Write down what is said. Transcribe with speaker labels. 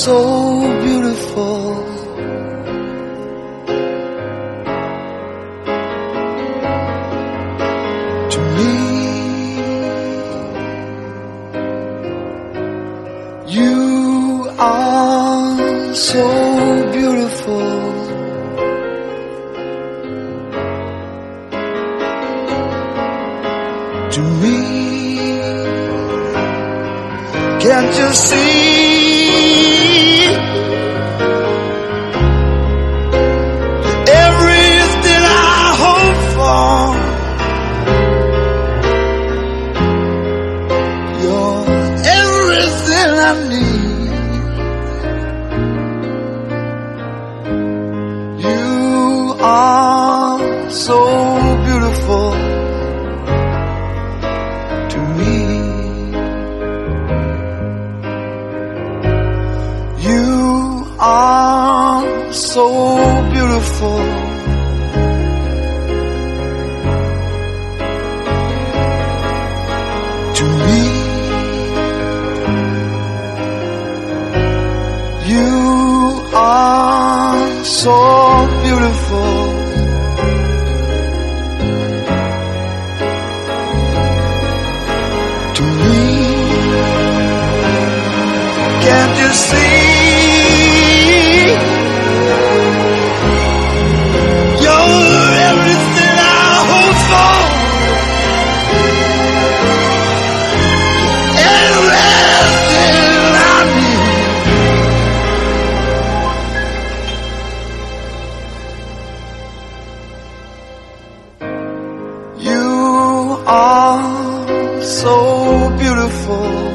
Speaker 1: so beautiful. To me, you are so beautiful. To me, can't you see? Everything I hope for, you're everything I need. You are so beautiful to me. You are so beautiful. To me, you are so beautiful. To me, can't you see? You're everything I hope for, everything I need. You are so beautiful.